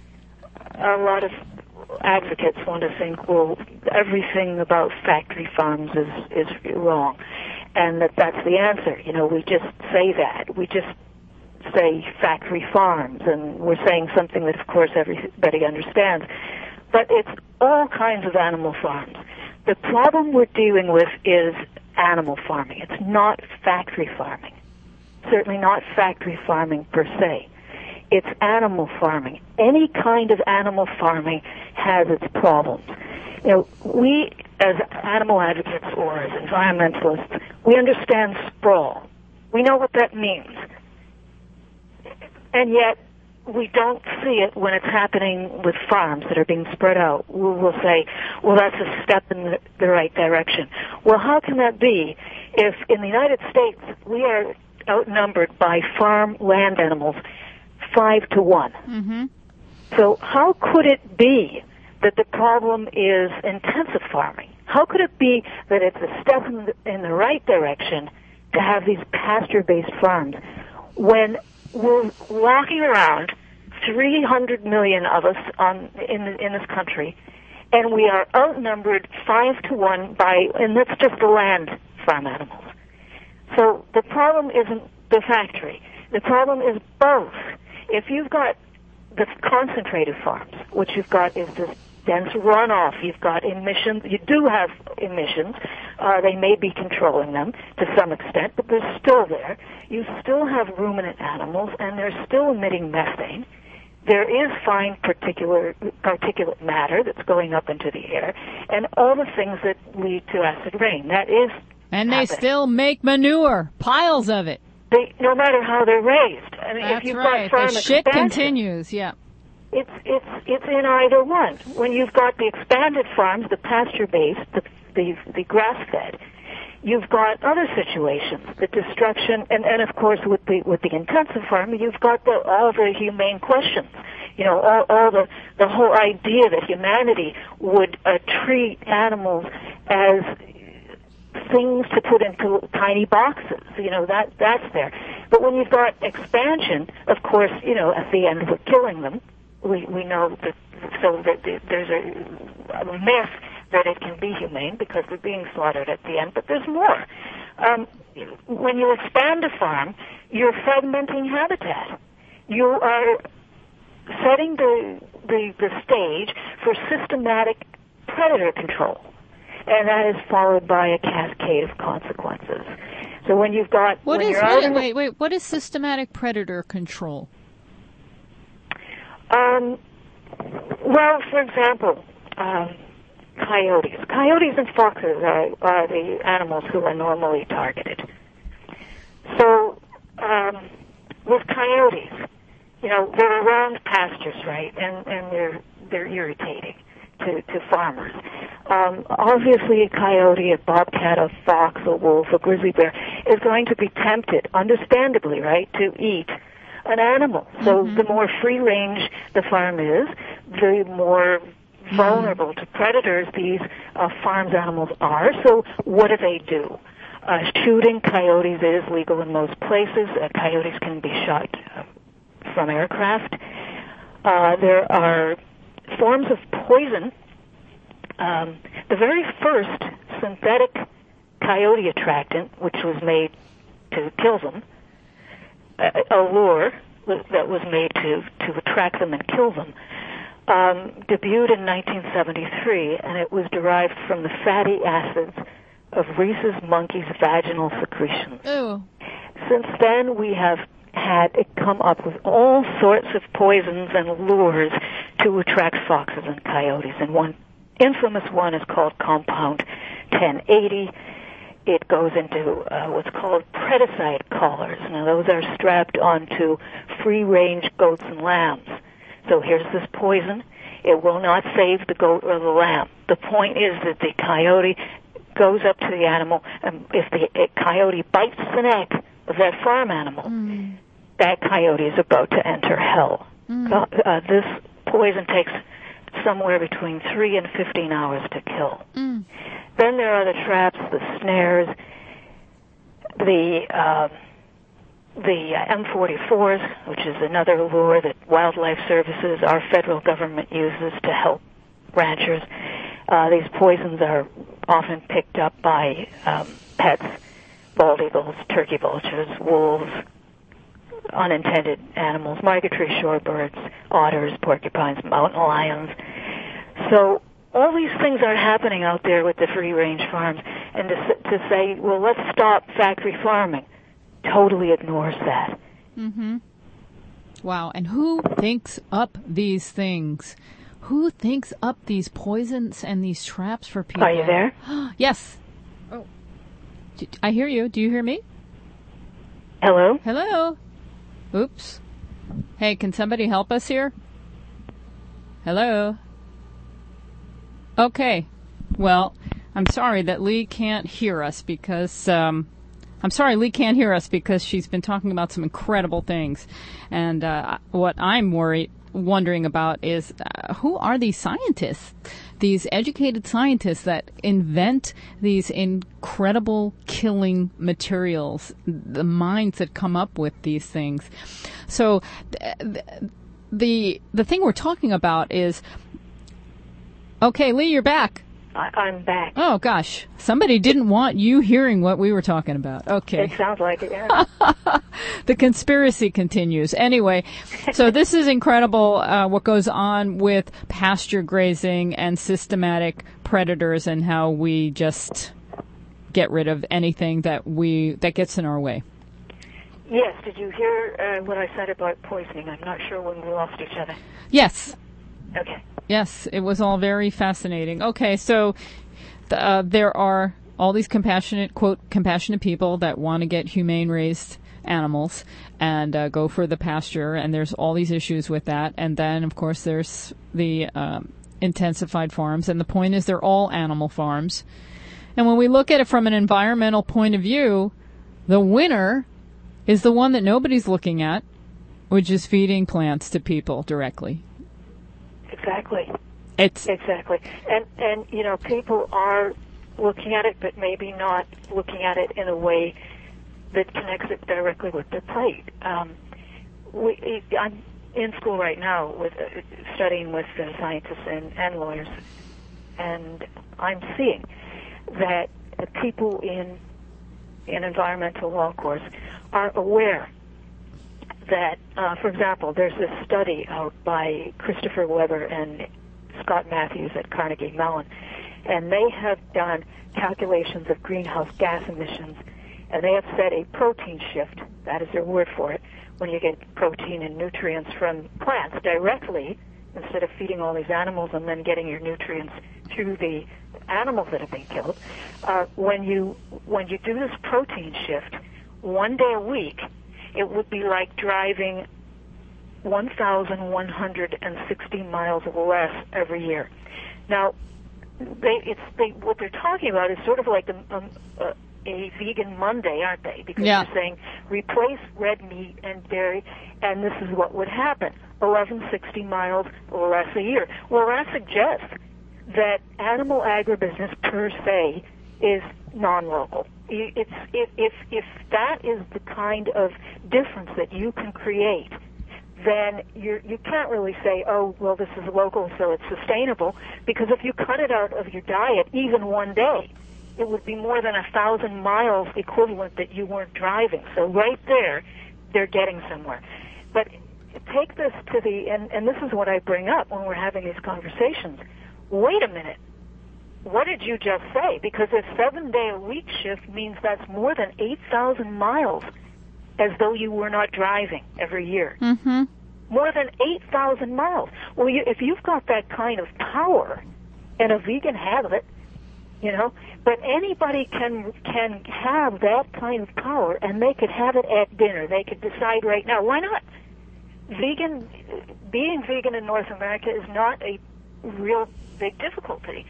a lot of advocates want to think, well, everything about factory farms is, is wrong, and that that's the answer. You know, we just say that. We just say factory farms, and we're saying something that, of course, everybody understands. But it's all kinds of animal farms. The problem we're dealing with is animal farming. It's not factory farming. Certainly not factory farming per se. It's animal farming. Any kind of animal farming has its problems. You know, we as animal advocates or as environmentalists, we understand sprawl. We know what that means. And yet, we don't see it when it's happening with farms that are being spread out. We'll, we'll say, well, that's a step in the, the right direction. Well, how can that be if in the United States we are outnumbered by farm land animals five to one. Mm-hmm. So how could it be that the problem is intensive farming? How could it be that it's a step in the, in the right direction to have these pasture-based farms when we're walking around, three hundred million of us on in in this country, and we are outnumbered five to one by, and that's just the land farm animals. So the problem isn't the factory. The problem is both. If you've got the concentrated farms, what you've got is this dense runoff. You've got emissions. You do have emissions. Uh, they may be controlling them to some extent, but they're still there. You still have ruminant animals, and they're still emitting methane. There is fine particular, particulate matter that's going up into the air, and all the things that lead to acid rain. That is And they happening. still make manure, piles of it. They, no matter how they're raised. I mean, That's if you've right. got farm The shit expansion, continues, yeah. It's it's it's in either one. When you've got the expanded farms, the pasture-based, the the, the grass-fed, you've got other situations, the destruction, and, and of course with the with the intensive farm, you've got the, all the humane questions. You know, all, all the the whole idea that humanity would uh, treat animals as things to put into tiny boxes. You know, that that's there. But when you've got expansion, of course, you know, at the end we're killing them. We we know that, so that there's a, a myth that it can be humane because they're being slaughtered at the end, but there's more. Um, when you expand a farm, you're fragmenting habitat. You are setting the, the, the stage for systematic predator control, and that is followed by a cascade of consequences. So when you've got... What when is, you're out what, in the- wait, wait, what is systematic predator control? Um, well, for example, um, coyotes. Coyotes and foxes are, are the animals who are normally targeted. So, um, with coyotes, you know, they're around pastures, right, and, and they're they're irritating to, to farmers. Um, obviously, a coyote, a bobcat, a fox, a wolf, a grizzly bear is going to be tempted, understandably, right, to eat an animal. So Mm-hmm. the more free range the farm is, the more vulnerable to predators these uh, farms animals are. So what do they do? Uh, shooting coyotes is legal in most places. Uh, coyotes can be shot uh, from aircraft. Uh, there are forms of poison. Um, the very first synthetic coyote attractant, which was made to kill them, a, a lure that was made to, to attract them and kill them, um, debuted in nineteen seventy-three, and it was derived from the fatty acids of rhesus monkeys' vaginal secretions. Oh. Since then, we have had it come up with all sorts of poisons and lures to attract foxes and coyotes, and one infamous one is called Compound ten eighty. It goes into uh, what's called predicide collars. Now, those are strapped onto free-range goats and lambs. So here's this poison. It will not save the goat or the lamb. The point is that the coyote goes up to the animal, and if the a coyote bites the neck of that farm animal, mm. that coyote is about to enter hell. Mm. Uh, uh, this poison takes somewhere between three and fifteen hours to kill. Mm. Then there are the traps, the snares, the uh, the uh, M forty-fours, which is another lure that Wildlife Services, our federal government, uses to help ranchers. Uh, these poisons are often picked up by um, pets, bald eagles, turkey vultures, wolves, unintended animals, migratory shorebirds, otters, porcupines, mountain lions. So all these things are happening out there with the free-range farms, and to, to say, well, let's stop factory farming, totally ignores that. Mm-hmm. Wow, and who thinks up these things? Who thinks up these poisons and these traps for people? Are you there? Yes. Oh, I hear you. Do you hear me? Hello? Hello? Oops. Hey, can somebody help us here? Hello? Okay. Well, I'm sorry that Lee can't hear us because um, I'm sorry, Lee can't hear us because she's been talking about some incredible things. And uh, what I'm worried, wondering about is uh, who are these scientists, these educated scientists that invent these incredible killing materials, the minds that come up with these things. So th- the the thing we're talking about is, okay, Lee, you're back. I, I'm back. Oh, gosh. Somebody didn't want you hearing what we were talking about. Okay. It sounds like it, yeah. The conspiracy continues. Anyway, so this is incredible uh, what goes on with pasture grazing and systematic predators and how we just get rid of anything that we that gets in our way. Yes, did you hear uh, what I said about poisoning? I'm not sure when we lost each other. Yes. Okay. Yes, it was all very fascinating. Okay, so uh, there are all these compassionate, quote, compassionate people that want to get humane raised animals and uh, go for the pasture, and there's all these issues with that. And then, of course, there's the um, intensified farms, and the point is they're all animal farms. And when we look at it from an environmental point of view, the winner is the one that nobody's looking at, which is feeding plants to people directly. Exactly. It's exactly, and and you know, people are looking at it, but maybe not looking at it in a way that connects it directly with their plate. Um, we, I'm in school right now with uh, studying with uh, scientists and, and lawyers, and I'm seeing that the people in in environmental law course are aware that, uh, for example, there's this study out by Christopher Weber and Scott Matthews at Carnegie Mellon, and they have done calculations of greenhouse gas emissions, and they have set a protein shift, that is their word for it, when you get protein and nutrients from plants directly, instead of feeding all these animals and then getting your nutrients through the animals that have been killed. Uh, when you when you do this protein shift, one day a week, it would be like driving one thousand one hundred sixty miles less every year. Now, they, it's they, what they're talking about is sort of like a, um, a, a vegan Monday, aren't they? Because yeah. they're saying replace red meat and dairy, and this is what would happen: eleven sixty miles less a year. Well, that suggests that animal agribusiness per se is non-local. It's, if, if, if that is the kind of difference that you can create, then you're, you can't really say, oh, well, this is local, so it's sustainable, because if you cut it out of your diet even one day, it would be more than a thousand miles equivalent that you weren't driving. So right there, they're getting somewhere. But take this to the, and, and this is what I bring up when we're having these conversations. Wait a minute. What did you just say? Because a seven-day-a-week shift means that's more than eight thousand miles, as though you were not driving every year. Mm-hmm. More than eight thousand miles. Well, you, if you've got that kind of power, and a vegan has it, you know, but anybody can can have that kind of power, and they could have it at dinner. They could decide right now. Why not? Vegan, being vegan in North America is not a real big difficulty.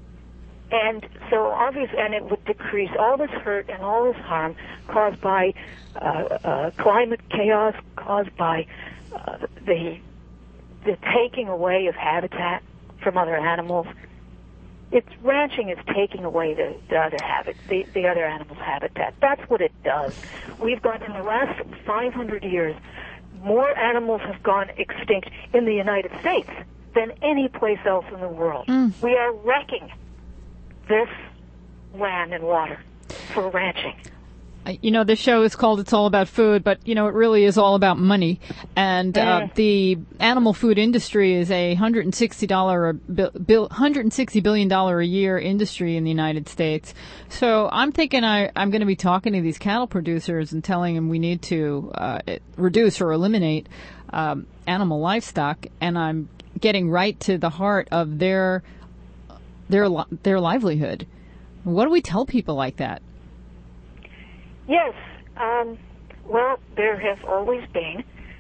And so obviously, and it would decrease all this hurt and all this harm caused by uh, uh, climate chaos, caused by uh, the the taking away of habitat from other animals. It's ranching is taking away the, the other habit, the, the other animals' habitat. That's what it does. We've got in the last five hundred years, more animals have gone extinct in the United States than any place else in the world. Mm. We are wrecking this land and water for ranching. You know, this show is called It's All About Food, but, you know, it really is all about money. And uh, Mm. the animal food industry is a one hundred sixty dollars a bill, one hundred sixty billion dollars a year industry in the United States. So I'm thinking I, I'm going to be talking to these cattle producers and telling them we need to uh, reduce or eliminate um, animal livestock, and I'm getting right to the heart of their their their livelihood. What do we tell people like that? Yes. Um, well, there have always been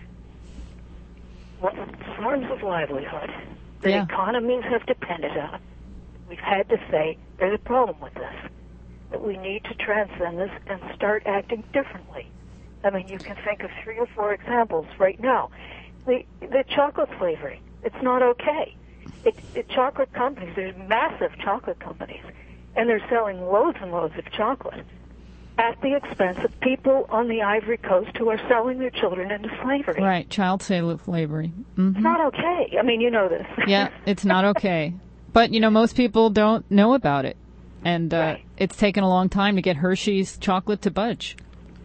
forms of livelihood that Yeah. economies have depended on. We've had to say there's a problem with this. that we need to transcend this and start acting differently. I mean, you can think of three or four examples right now. The, the chocolate flavoring, it's not okay. It, it, chocolate companies, there's massive chocolate companies, and they're selling loads and loads of chocolate at the expense of people on the Ivory Coast who are selling their children into slavery. Right, child slavery. Mm-hmm. It's not okay. I mean, you know this. Yeah, it's not okay. But, you know, most people don't know about it. And uh, right. It's taken a long time to get Hershey's chocolate to budge.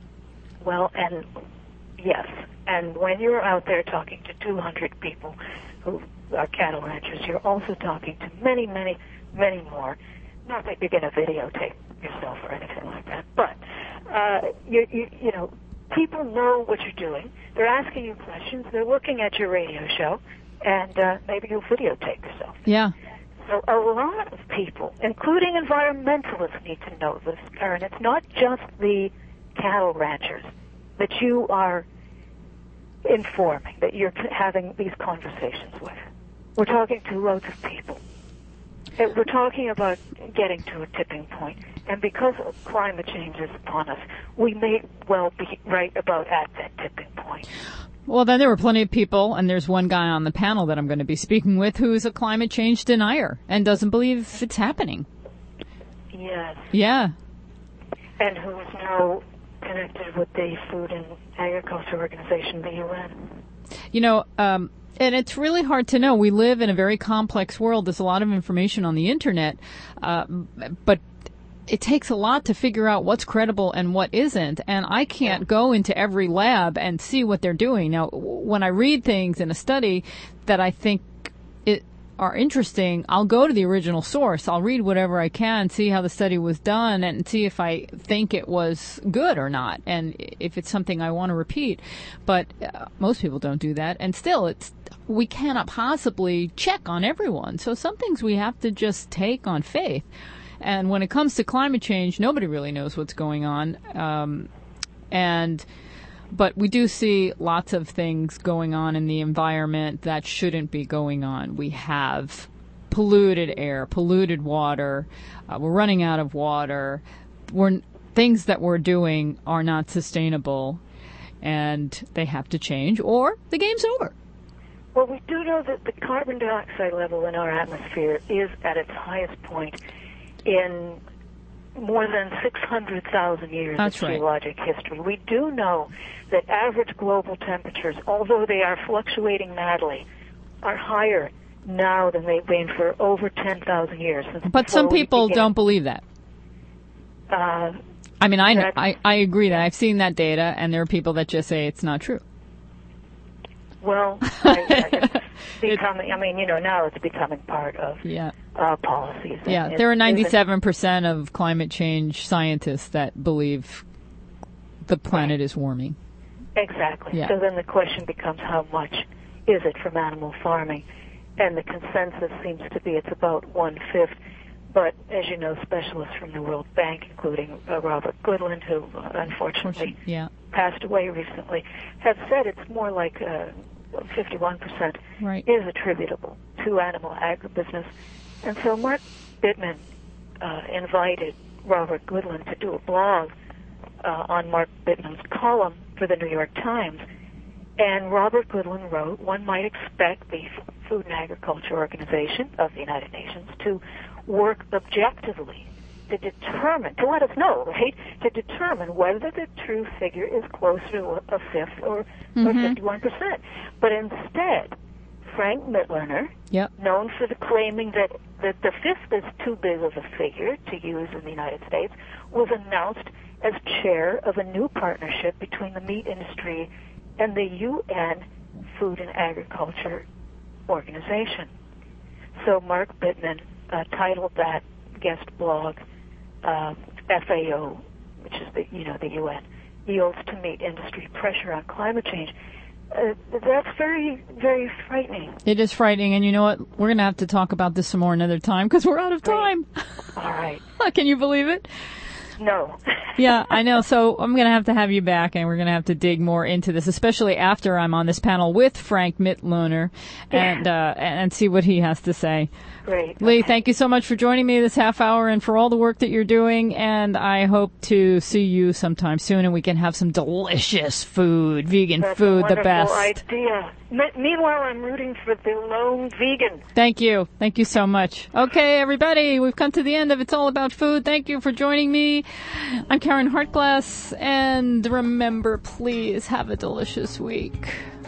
Well, and yes. And when you're out there talking to two hundred people who are cattle ranchers, you're also talking to many, many, many more. Not that you're going to videotape yourself or anything like that, but uh, you, you, you know, people know what you're doing. They're asking you questions. They're looking at your radio show, and uh, maybe you'll videotape yourself. Yeah. So a lot of people, including environmentalists, need to know this, Karen. It's not just the cattle ranchers that you are informing, that you're having these conversations with. We're talking to loads of people. We're talking about getting to a tipping point, and because climate change is upon us, we may well be right about at that tipping point. Well, then there were plenty of people, and there's one guy on the panel that I'm going to be speaking with who's a climate change denier and doesn't believe it's happening. Yes. Yeah. And who is now connected with the Food and Agriculture Organization, the U N. You know, um, and it's really hard to know. We live in a very complex world. There's a lot of information on the Internet, uh, but it takes a lot to figure out what's credible and what isn't. And I can't go into every lab and see what they're doing. Now, when I read things in a study that I think it are interesting, I'll go to the original source. I'll read whatever I can, see how the study was done, and see if I think it was good or not, and if it's something I want to repeat. But uh, most people don't do that. And still, it's we cannot possibly check on everyone. So some things we have to just take on faith. And when it comes to climate change, nobody really knows what's going on. Um, and but we do see lots of things going on in the environment that shouldn't be going on. We have polluted air, polluted water. Uh, we're running out of water. We're, things that we're doing are not sustainable, and they have to change, or the game's over. Well, we do know that the carbon dioxide level in our atmosphere is at its highest point in more than six hundred thousand years That's of right. geologic history. We do know that average global temperatures, although they are fluctuating madly, are higher now than they've been for over ten thousand years. Since But some people began. don't believe that. Uh, I mean, I, That's- I I agree that I've seen that data, and there are people that just say it's not true. well, I, I, it's becoming, I mean, you know, now it's becoming part of Yeah. uh, policies. And Yeah, it there are isn't- ninety-seven percent of climate change scientists that believe the planet is warming. Exactly. Yeah. So then the question becomes, how much is it from animal farming? And the consensus seems to be it's about one-fifth. But as you know, specialists from the World Bank, including uh, Robert Goodland, who uh, unfortunately Yeah. passed away recently, have said it's more like uh, fifty-one percent Right. is attributable to animal agribusiness. And so Mark Bittman uh, invited Robert Goodland to do a blog uh, on Mark Bittman's column for the New York Times. And Robert Goodland wrote, one might expect the Food and Agriculture Organization of the United Nations to work objectively to determine, to let us know, right, to determine whether the true figure is closer to a fifth or, Mm-hmm. or fifty-one percent. But instead, Frank Mitlerner, Yep. known for the claiming that, that the fifth is too big of a figure to use in the United States, was announced as chair of a new partnership between the meat industry and the U N Food and Agriculture Organization. So Mark Bittman uh, titled that guest blog uh, F A O, which is the, you know, the U N, yields to meat industry pressure on climate change. Uh, that's very, very frightening. It is frightening, and you know what? We're going to have to talk about this some more another time because we're out of time. All right. Can you believe it? No. Yeah, I know. So I'm going to have to have you back, and we're going to have to dig more into this, especially after I'm on this panel with Frank Mitloehner and uh, and see what he has to say. Great. Lee, okay. thank you so much for joining me this half hour and for all the work that you're doing, and I hope to see you sometime soon, and we can have some delicious food, vegan That's food, a the best. idea. Me- meanwhile, I'm rooting for the lone vegan. Thank you. Thank you so much. Okay, everybody, we've come to the end of It's All About Food. Thank you for joining me. I'm Karen Hartglass, and remember, please have a delicious week.